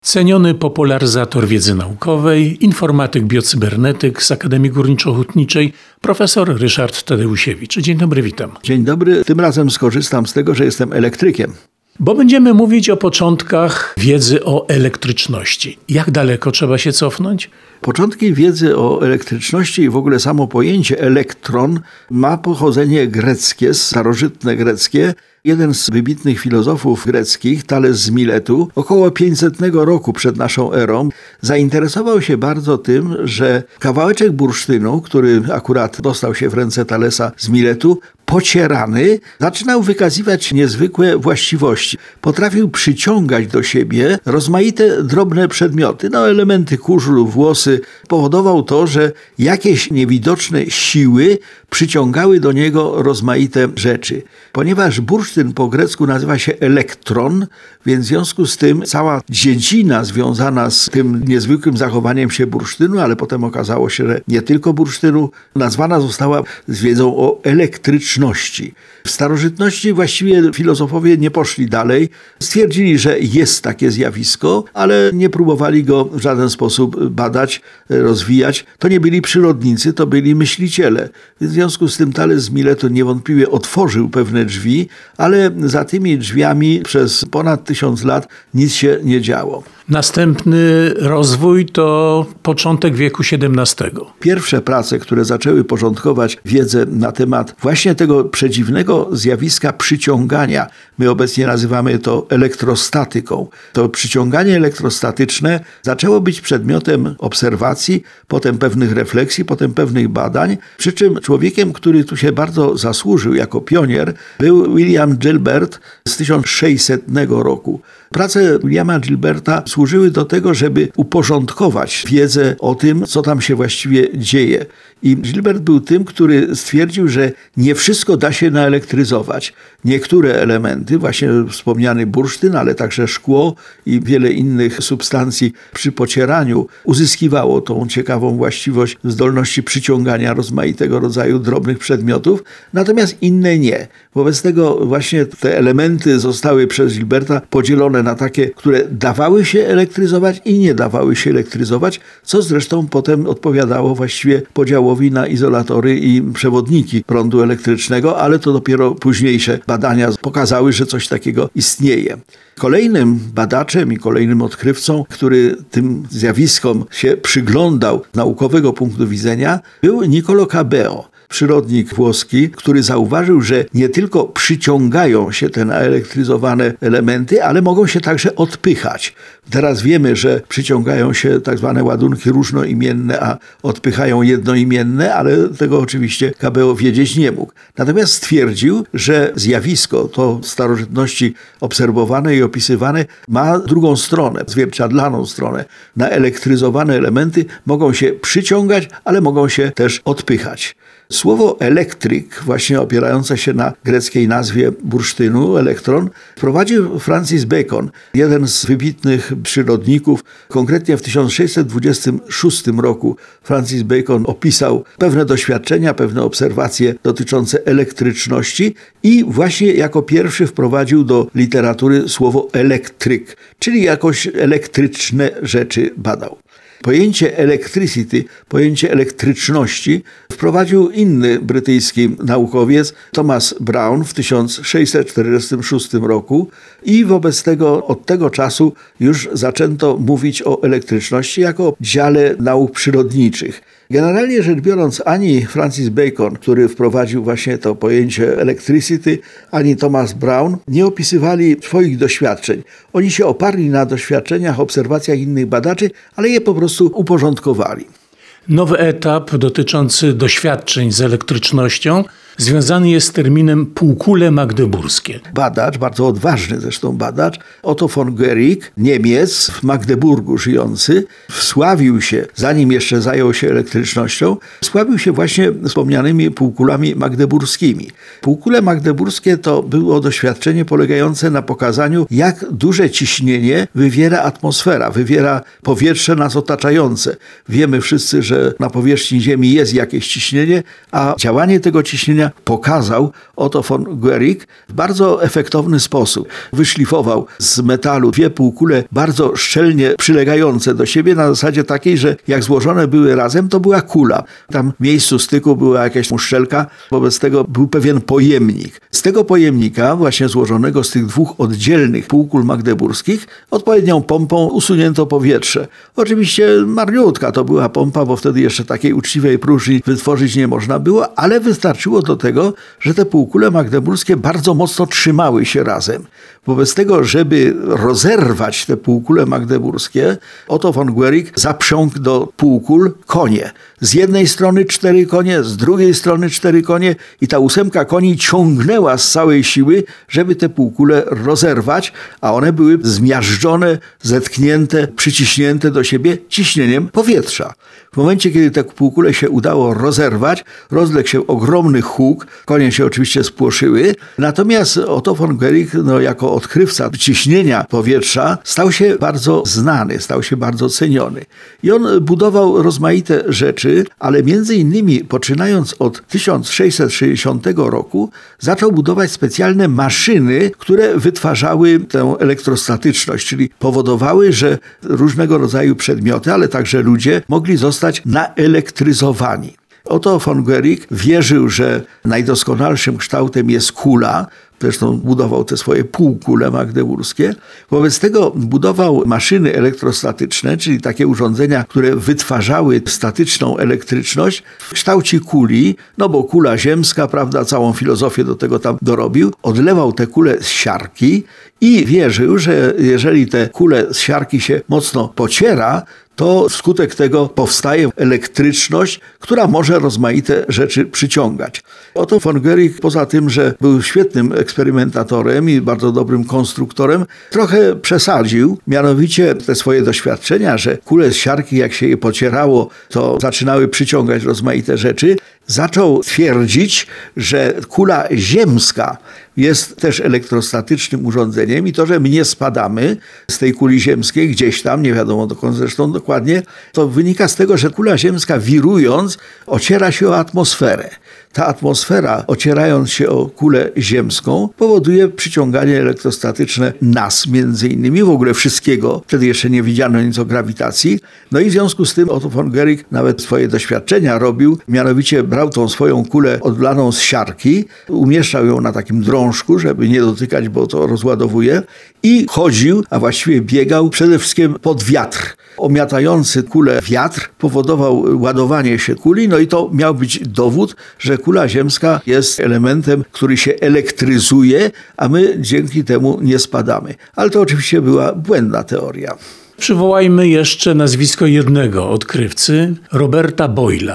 Ceniony popularyzator wiedzy naukowej, informatyk, biocybernetyk z Akademii Górniczo-Hutniczej, profesor Ryszard Tadeusiewicz. Dzień dobry, witam. Dzień dobry. Tym razem skorzystam z tego, że jestem elektrykiem. Bo będziemy mówić o początkach wiedzy o elektryczności. Jak daleko trzeba się cofnąć? Początki wiedzy o elektryczności i w ogóle samo pojęcie elektron ma pochodzenie greckie, starożytne greckie. Jeden z wybitnych filozofów greckich, Tales z Miletu, około 500 roku przed naszą erą, zainteresował się bardzo tym, że kawałeczek bursztynu, który akurat dostał się w ręce Talesa z Miletu, pocierany, zaczynał wykazywać niezwykłe właściwości. Potrafił przyciągać do siebie rozmaite drobne przedmioty, elementy kurzu lub włosy. Powodował to, że jakieś niewidoczne siły przyciągały do niego rozmaite rzeczy. Ponieważ bursztyn po grecku nazywa się elektron, więc w związku z tym cała dziedzina związana z tym niezwykłym zachowaniem się bursztynu, ale potem okazało się, że nie tylko bursztynu, nazwana została z wiedzą o elektryczności. W starożytności właściwie filozofowie nie poszli dalej. Stwierdzili, że jest takie zjawisko, ale nie próbowali go w żaden sposób badać, rozwijać. To nie byli przyrodnicy, to byli myśliciele. W związku z tym Tales z Miletu niewątpliwie otworzył pewne drzwi, ale za tymi drzwiami przez ponad 1000 lat nic się nie działo. Następny rozwój to początek wieku XVII. Pierwsze prace, które zaczęły porządkować wiedzę na temat właśnie tego przedziwnego zjawiska przyciągania, my obecnie nazywamy to elektrostatyką. To przyciąganie elektrostatyczne zaczęło być przedmiotem obserwacji, potem pewnych refleksji, potem pewnych badań, przy czym człowiekiem, który tu się bardzo zasłużył jako pionier, był William Gilbert z 1600 roku. Prace Williama Gilberta służyły do tego, żeby uporządkować wiedzę o tym, co tam się właściwie dzieje. I Gilbert był tym, który stwierdził, że nie wszystko da się naelektryzować. Niektóre elementy, właśnie wspomniany bursztyn, ale także szkło i wiele innych substancji przy pocieraniu uzyskiwało tą ciekawą właściwość zdolności przyciągania rozmaitego rodzaju drobnych przedmiotów, natomiast inne nie. Wobec tego właśnie te elementy zostały przez Gilberta podzielone na takie, które dawały się elektryzować i nie dawały się elektryzować, co zresztą potem odpowiadało właściwie podziałowi na izolatory i przewodniki prądu elektrycznego, ale to dopiero późniejsze badania pokazały, że coś takiego istnieje. Kolejnym badaczem i kolejnym odkrywcą, który tym zjawiskom się przyglądał z naukowego punktu widzenia, był Niccolò Cabeo. Przyrodnik włoski, który zauważył, że nie tylko przyciągają się te naelektryzowane elementy, ale mogą się także odpychać. Teraz wiemy, że przyciągają się tak zwane ładunki różnoimienne, a odpychają jednoimienne, ale tego oczywiście Cabeo wiedzieć nie mógł. Natomiast stwierdził, że zjawisko, to w starożytności obserwowane i opisywane, ma drugą stronę, zwierciadlaną stronę. Naelektryzowane elementy mogą się przyciągać, ale mogą się też odpychać. Słowo elektryk, właśnie opierające się na greckiej nazwie bursztynu, elektron, wprowadził Francis Bacon, jeden z wybitnych przyrodników. Konkretnie w 1626 roku Francis Bacon opisał pewne doświadczenia, pewne obserwacje dotyczące elektryczności i właśnie jako pierwszy wprowadził do literatury słowo elektryk, czyli jakoś elektryczne rzeczy badał. Pojęcie electricity, pojęcie elektryczności wprowadził inny brytyjski naukowiec Thomas Brown w 1646 roku i wobec tego od tego czasu już zaczęto mówić o elektryczności jako dziale nauk przyrodniczych. Generalnie rzecz biorąc, ani Francis Bacon, który wprowadził właśnie to pojęcie electricity, ani Thomas Brown nie opisywali swoich doświadczeń. Oni się oparli na doświadczeniach, obserwacjach innych badaczy, ale je po prostu uporządkowali. Nowy etap dotyczący doświadczeń z elektrycznością związany jest z terminem półkule magdeburskie. Badacz, bardzo odważny zresztą badacz, Otto von Guericke, Niemiec, w Magdeburgu żyjący, wsławił się, zanim jeszcze zajął się elektrycznością, wsławił się właśnie wspomnianymi półkulami magdeburskimi. Półkule magdeburskie to było doświadczenie polegające na pokazaniu, jak duże ciśnienie wywiera atmosfera, wywiera powietrze nas otaczające. Wiemy wszyscy, że na powierzchni Ziemi jest jakieś ciśnienie, a działanie tego ciśnienia ciśnienia pokazał Otto von Guericke w bardzo efektowny sposób. Wyszlifował z metalu dwie półkule bardzo szczelnie przylegające do siebie na zasadzie takiej, że jak złożone były razem, to była kula. Tam w miejscu styku była jakaś uszczelka, wobec tego był pewien pojemnik. Z tego pojemnika, właśnie złożonego z tych dwóch oddzielnych półkul magdeburskich, odpowiednią pompą usunięto powietrze. Oczywiście marniutka to była pompa, bo wtedy jeszcze takiej uczciwej próżni wytworzyć nie można było, ale wystarczyło do tego, że te półkule magdeburskie bardzo mocno trzymały się razem. Wobec tego, żeby rozerwać te półkule magdeburskie, Otto von Guericke zaprzągł do półkul konie. Z jednej strony 4 konie, z drugiej strony 4 konie i ta 8 koni ciągnęła z całej siły, żeby te półkule rozerwać, a one były zmiażdżone, zetknięte, przyciśnięte do siebie ciśnieniem powietrza. W momencie, kiedy te półkule się udało rozerwać, rozległ się ogromny huk, konie się oczywiście spłoszyły, natomiast Otto von Guericke, jako odkrywca ciśnienia powietrza, stał się bardzo znany, stał się bardzo ceniony. I on budował rozmaite rzeczy, ale między innymi poczynając od 1660 roku zaczął budować specjalne maszyny, które wytwarzały tę elektrostatyczność, czyli powodowały, że różnego rodzaju przedmioty, ale także ludzie mogli zostać naelektryzowani. Otto von Guericke wierzył, że najdoskonalszym kształtem jest kula, zresztą budował te swoje półkule magdeburskie. Wobec tego budował maszyny elektrostatyczne, czyli takie urządzenia, które wytwarzały statyczną elektryczność w kształcie kuli, bo kula ziemska, prawda, całą filozofię do tego tam dorobił. Odlewał te kule z siarki i wierzył, że jeżeli te kule z siarki się mocno pociera, to wskutek tego powstaje elektryczność, która może rozmaite rzeczy przyciągać. Otto von Guericke, poza tym, że był świetnym eksperymentatorem i bardzo dobrym konstruktorem, trochę przesadził, mianowicie te swoje doświadczenia, że kule z siarki, jak się je pocierało, to zaczynały przyciągać rozmaite rzeczy. Zaczął twierdzić, że kula ziemska jest też elektrostatycznym urządzeniem i to, że my nie spadamy z tej kuli ziemskiej gdzieś tam, nie wiadomo dokąd zresztą dokładnie, to wynika z tego, że kula ziemska wirując ociera się o atmosferę. Ta atmosfera, ocierając się o kulę ziemską, powoduje przyciąganie elektrostatyczne nas między innymi, w ogóle wszystkiego. Wtedy jeszcze nie widziano nic o grawitacji. I w związku z tym Otto von Guericke nawet swoje doświadczenia robił, mianowicie brał tą swoją kulę odlaną z siarki, umieszczał ją na takim drążku, żeby nie dotykać, bo to rozładowuje i chodził, a właściwie biegał przede wszystkim pod wiatr. Omiatający kulę wiatr powodował ładowanie się kuli, i to miał być dowód, że kula ziemska jest elementem, który się elektryzuje, a my dzięki temu nie spadamy. Ale to oczywiście była błędna teoria. Przywołajmy jeszcze nazwisko jednego odkrywcy, Roberta Boyla.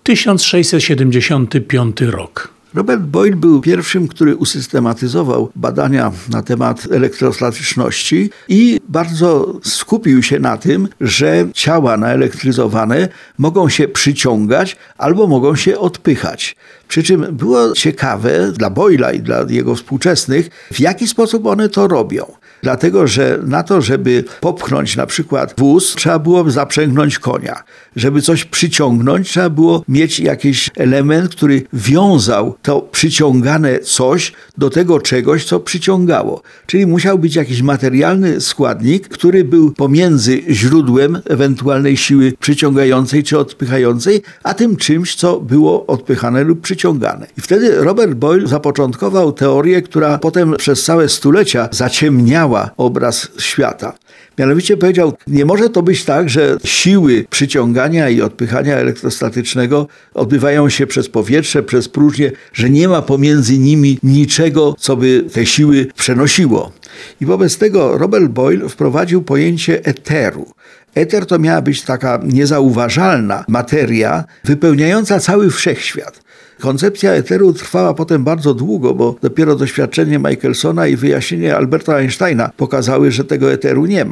1675 rok. Robert Boyle był pierwszym, który usystematyzował badania na temat elektrostatyczności i bardzo skupił się na tym, że ciała naelektryzowane mogą się przyciągać albo mogą się odpychać. Przy czym było ciekawe dla Boyla i dla jego współczesnych, w jaki sposób one to robią. Dlatego, że na to, żeby popchnąć na przykład wóz, trzeba było zaprzęgnąć konia. Żeby coś przyciągnąć, trzeba było mieć jakiś element, który wiązał to przyciągane coś do tego czegoś, co przyciągało. Czyli musiał być jakiś materialny składnik, który był pomiędzy źródłem ewentualnej siły przyciągającej czy odpychającej, a tym czymś, co było odpychane lub przyciągane. I wtedy Robert Boyle zapoczątkował teorię, która potem przez całe stulecia zaciemniała obraz świata. Mianowicie powiedział, nie może to być tak, że siły przyciągania i odpychania elektrostatycznego odbywają się przez powietrze, przez próżnię, że nie ma pomiędzy nimi niczego, co by te siły przenosiło. I wobec tego Robert Boyle wprowadził pojęcie eteru. Eter to miała być taka niezauważalna materia wypełniająca cały wszechświat. Koncepcja eteru trwała potem bardzo długo, bo dopiero doświadczenie Michelsona i wyjaśnienie Alberta Einsteina pokazały, że tego eteru nie ma.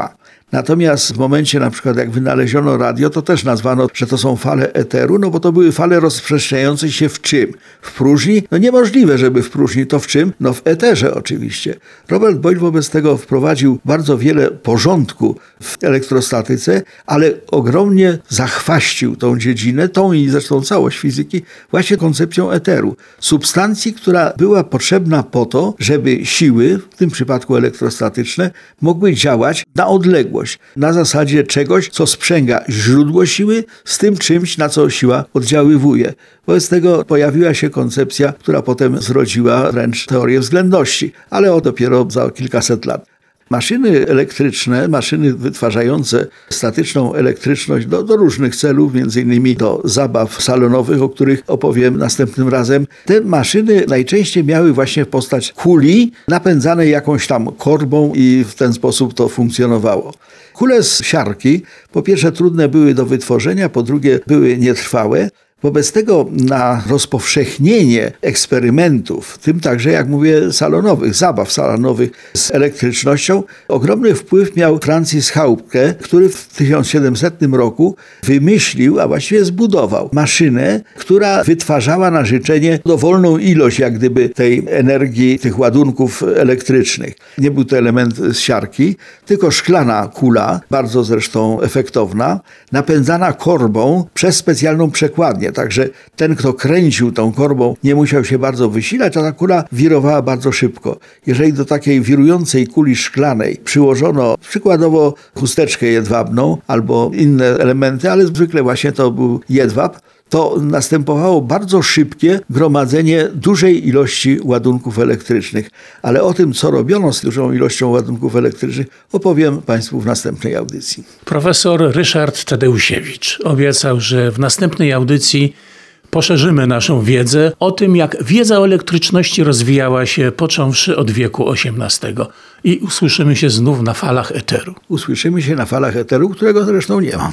Natomiast w momencie na przykład jak wynaleziono radio, to też nazwano, że to są fale eteru, no bo to były fale rozprzestrzeniające się w czym? W próżni? No niemożliwe, żeby w próżni. To w czym? No w eterze oczywiście. Robert Boyle wobec tego wprowadził bardzo wiele porządku w elektrostatyce, ale ogromnie zachwaścił tą dziedzinę, tą i zresztą całość fizyki, właśnie koncepcją eteru. Substancji, która była potrzebna po to, żeby siły, w tym przypadku elektrostatyczne, mogły działać na odległość, na zasadzie czegoś, co sprzęga źródło siły z tym czymś, na co siła oddziaływuje. Wobec tego pojawiła się koncepcja, która potem zrodziła wręcz teorię względności, ale o dopiero za kilkaset lat. Maszyny elektryczne, maszyny wytwarzające statyczną elektryczność do różnych celów, między innymi do zabaw salonowych, o których opowiem następnym razem. Te maszyny najczęściej miały właśnie postać kuli napędzanej jakąś tam korbą i w ten sposób to funkcjonowało. Kule z siarki po pierwsze trudne były do wytworzenia, po drugie były nietrwałe. Wobec tego na rozpowszechnienie eksperymentów, w tym także, jak mówię, salonowych, zabaw salonowych z elektrycznością, ogromny wpływ miał Francis Haupt, który w 1700 roku wymyślił, a właściwie zbudował maszynę, która wytwarzała na życzenie dowolną ilość jak gdyby tej energii, tych ładunków elektrycznych. Nie był to element z siarki, tylko szklana kula, bardzo zresztą efektowna, napędzana korbą przez specjalną przekładnię. Także ten, kto kręcił tą korbą, nie musiał się bardzo wysilać, a ta kula wirowała bardzo szybko. Jeżeli do takiej wirującej kuli szklanej przyłożono przykładowo chusteczkę jedwabną albo inne elementy, ale zwykle właśnie to był jedwab, to następowało bardzo szybkie gromadzenie dużej ilości ładunków elektrycznych. Ale o tym, co robiono z dużą ilością ładunków elektrycznych, opowiem Państwu w następnej audycji. Profesor Ryszard Tadeusiewicz obiecał, że w następnej audycji poszerzymy naszą wiedzę o tym, jak wiedza o elektryczności rozwijała się począwszy od wieku XVIII. I usłyszymy się znów na falach eteru. Usłyszymy się na falach eteru, którego zresztą nie ma.